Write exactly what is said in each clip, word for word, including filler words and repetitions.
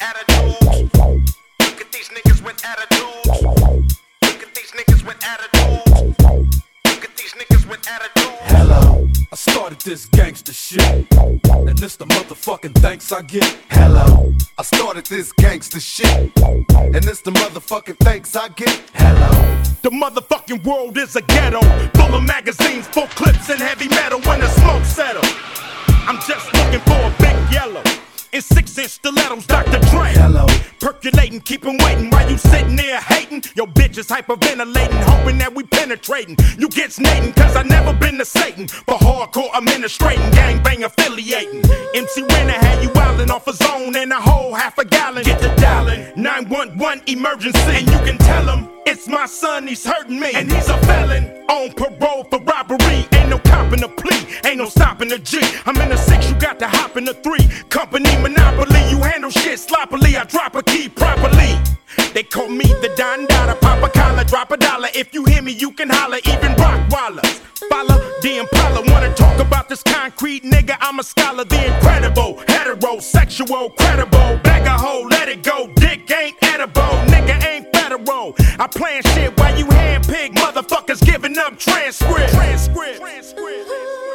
attitudes. Look at these niggas with attitudes. Look at these niggas with attitudes. Look at these niggas with attitudes. Hello, I started this gangster shit, and this the motherfucking thanks I get. Hello, I started this gangster shit, and this the motherfucking thanks I get. Hello, the motherfucking world is a ghetto, full of magazines, full clips, and heavy metal. When the smoke settles, I'm just looking for a big yellow in six-inch stilettos, Doctor Dre. hello, Percolating, keep 'em waiting while you sitting there hating. Your bitch is hyperventilating, hoping that we penetrating. You get snating, cause I never been to Satan. For hardcore administrating, gangbang affiliating. M C Renner had you wildin' off a zone and a whole half a gallon. Get the dialing, nine one one emergency. And you can tell him, it's my son, he's hurting me. And he's a felon, on parole for robbery. Ain't no copping a plea, ain't no stopping the G. I'm in the six, you got to hop in the three. Company monopoly, you handle shit sloppily. I drop a key properly. They call me the Don Dada, pop a collar, drop a dollar. If you hear me, you can holler, even Rockwallers. Follow the Impala, wanna talk about this concrete nigga? I'm a scholar, the incredible, heterosexual, credible. Bag a hoe, let it go, dick ain't edible, nigga ain't federal. I plan shit while you handpick motherfuckers giving up transcript. Transcript. Transcript.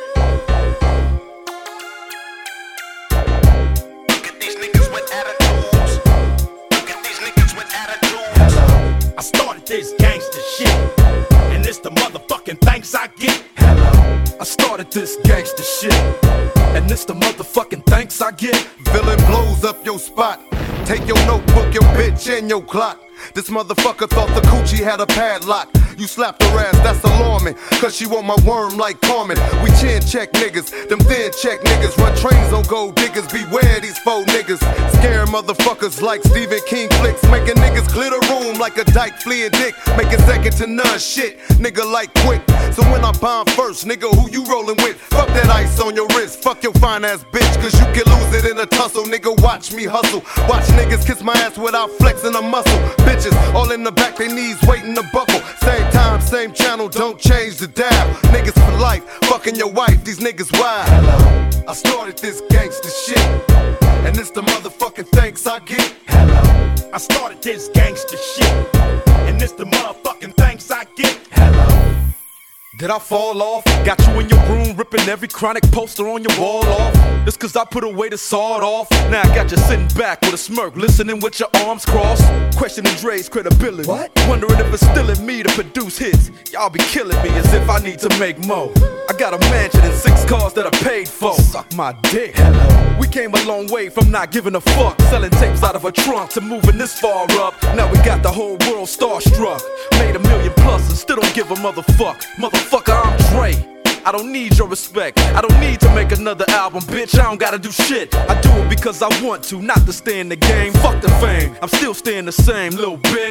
Look at these niggas with attitudes. Look at these niggas with attitudes. hello, I started this gangster shit, and it's the motherfucking thanks I get. hello. I started this gangster shit, and this the motherfucking thanks I get. Villain blows up your spot. Take your notebook, your bitch, and your clock. This motherfucker thought the coochie had a padlock. You slapped her ass, that's alarming, cause she want my worm like Carmen. We chin check niggas, them thin check niggas. Run trains on gold diggers, beware these faux niggas. Scare motherfuckers like Stephen King flicks. Making niggas clear the room like a dyke fleeing dick. Making second to none shit, nigga like quick. So when I bomb first, nigga, who you rolling with? Fuck that ice on your wrist, fuck your fine ass bitch, cause you can lose it in a tussle. Nigga, watch me hustle. Watch niggas kiss my ass without flexing a muscle. Bitches all in the back, they knees waiting to buckle. Same time, same channel, don't change the dial. Niggas for life, fucking your wife, these niggas wild. Hello, I started this gangster shit, and it's the motherfucking thanks I get. Hello, I started this gangster shit, and it's the motherfucking thanks I get. hello. Did I fall off? Got you in your room ripping every chronic poster on your wall off. It's cause I put away the sawed off. Now I got you sitting back with a smirk, listening with your arms crossed, questioning Dre's credibility. What? Wondering if it's still in me to produce hits. Y'all be killing me as if I need to make more. I got a mansion and six cars that I paid for. Suck my dick. Hello. We came a long way from not giving a fuck, selling tapes out of a trunk to moving this far up. Now we got the whole world starstruck. Made a million plus and still don't give a motherfuck. Motherfucker, I'm Dre. I don't need your respect. I don't need to make another album, bitch. I don't gotta do shit. I do it because I want to, not to stay in the game. Fuck the fame, I'm still staying the same, little bitch.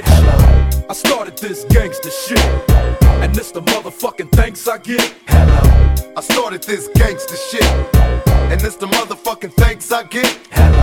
I started this gangster shit, and this the motherfucking thanks I get. Hello, I started this gangster shit, and this the motherfucking thanks I get. Hello.